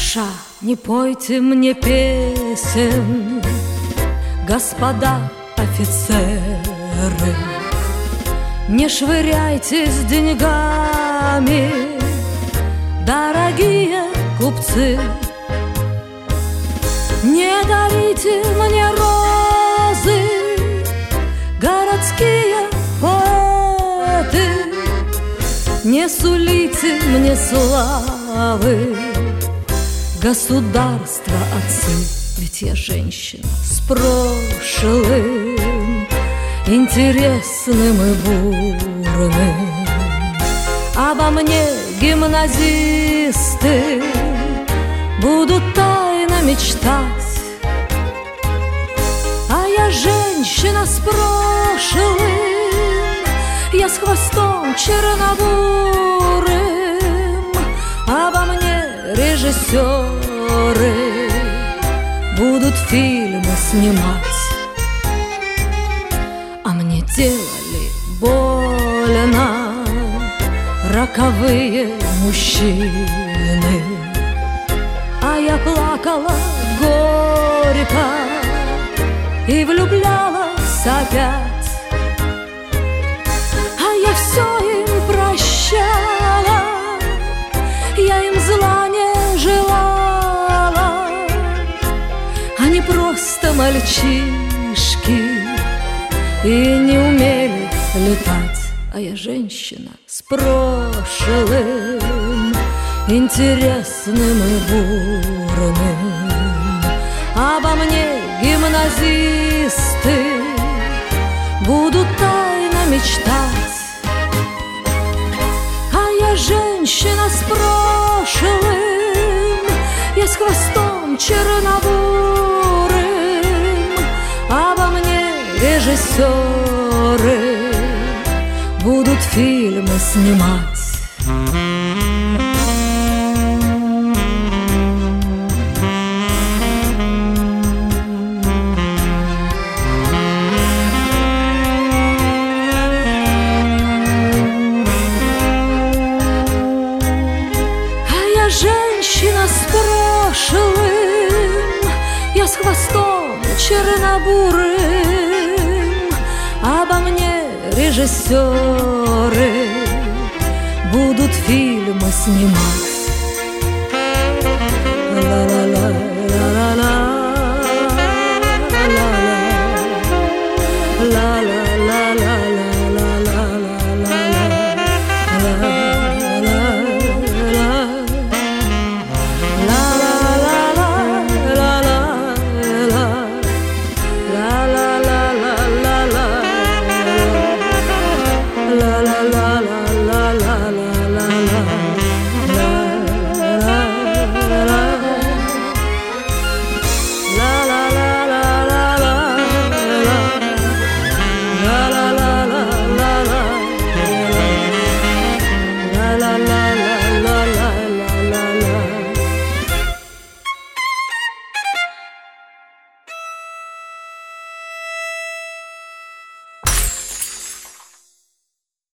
Душа, не пойте мне песен, господа офицеры, не швыряйтесь деньгами, дорогие купцы, не дарите мне розы, городские поэты, не сулите мне славы, государства отцы. Ведь я женщина с прошлым, интересным и бурным. Обо мне гимназисты будут тайно мечтать, а я женщина с прошлым, я с хвостом чернобурым. Обо мне режиссеры будут фильмы снимать, а мне делали больно роковые мужчины, а я плакала горько и влюблялась опять, а я все им прощала, я им зла не желала. Они просто мальчишки и не умели летать, а я женщина с прошлым, интересным и бурным. Обо мне гимназисты будут тайно мечтать, а я женщина с прошлым, я с хвостом чернобурым. Обо мне режиссеры будут фильмы снимать. Женщина с прошлым, я с хвостом чернобурым. Обо мне режиссеры будут фильмы снимать.